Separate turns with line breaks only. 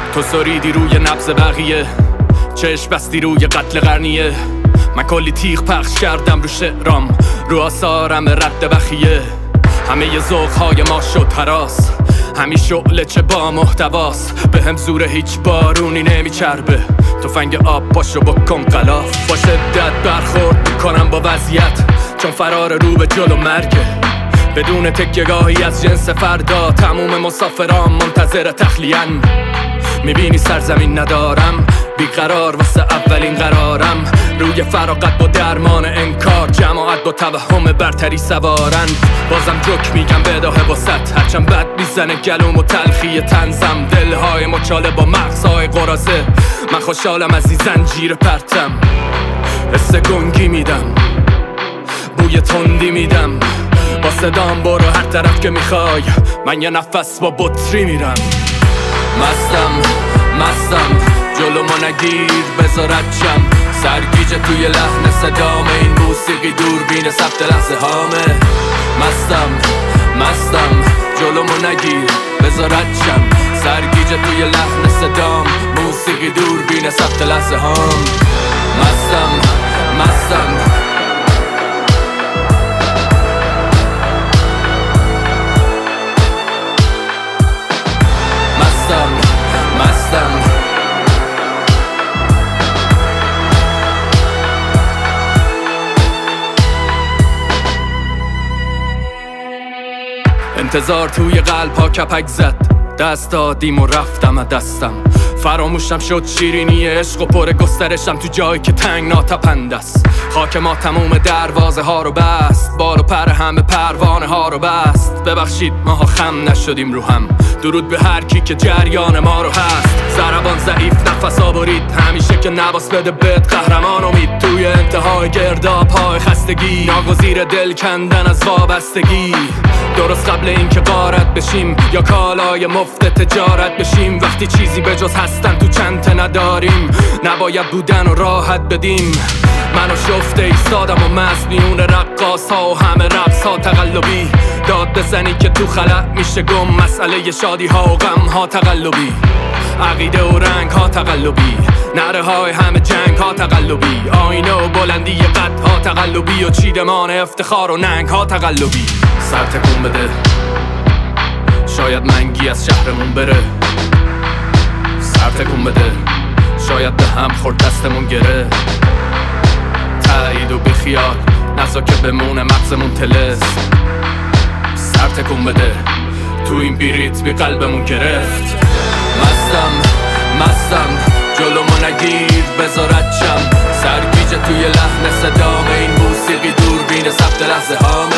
تو سریدی روی نبض بقیه، چشم بستی روی قتل قرنیه. من کلی تیغ پخش کردم رو شعرام، رو آثارم رد بخیه. همه ذوق‌های ما شد هراس، همین شعله چه با محتواست. به هم زور هیچ بارونی نمیچربه، تفنگ آب پاشو بکن غلاف. با شدت برخورد میکنم با وضعیت، چون فرار رو به جلو مرگه. بدون تکیه‌گاهی از جنس فردا، تموم مسافران منتظر تخلیه‌ن. میبینی سرزمین ندارم، بیقرار واسه اولین قرارم. روی فراغت با درمان انکار، جماعت با توهم برتری سوارن. بازم جوک میگم بداهه واسط، هرچند بد میزنه گلوم و تلخی تنزم. دلهای مچاله با مغزهای قرازه، من خوشحالم از این زنجیر پرتم. حس گنگی میدم، بوی تندی میدم، با صدام برو هر طرف که میخوای. من یه نفس با بطری میرم. مستم جلومو نگیر بذارت شم. سرگیجه توی لحن صدام، این موسیقی دوربین ثبت لحظه هامه. مستم جلومو نگیر بذارت شم. سرگیجه توی لحن صدام، موسیقی دوربین ثبت لحظه هام. مستم انتظار توی قلب ها کپک زد، دست دادیم و رفتم از دستم. فراموشم شد شیرینی عشق و پر گسترشم تو جایی که تنگ ناتپند است. خاک ما تموم دروازه ها رو بست، بال و پر همه پروانه ها رو بست. ببخشید ماها خم نشدیم رو هم، درود به هر کی که جریان ما رو هست. ضربان ضعیف نفس آبرید، همیشه که نباس بده بد قهرمان امید. توی انتهای گرداب های خستگی، ناگزیر دل کندن از وابستگی. درست قبل این که غارت بشیم، یا کالای مفت تجارت بشیم. وقتی چیزی به جز هستن تو چنته نداریم، نباید بودن و راحت بدیم. منو شفته ایستادم و مست میون رقاص ها و همه رقص ها تقلبی. داد بزنی که تو خلق میشه گم، مسئله شادی ها و غم ها تقلبی. عقیده و رنگ ها تقلبی، نره های همه جنگ ها تقلبی. آینه و بلندی قد ها تقلبی، و چیدمان افتخار و ننگ ها تقلبی. سر تکون بده، شاید منگی از شهرمون بره. سر تکون بده، شاید به هم خورد دستمون گره. تایید و بخیال نزا که بمونه مغزمون تلس. سر تکون بده، تو این بیریت بی قلبمون گرفت. مستم جلومو نگیر بذارت شم. سرگیجه توی لحن صدام، این موسیقی دوربین ثبت لحظه هام.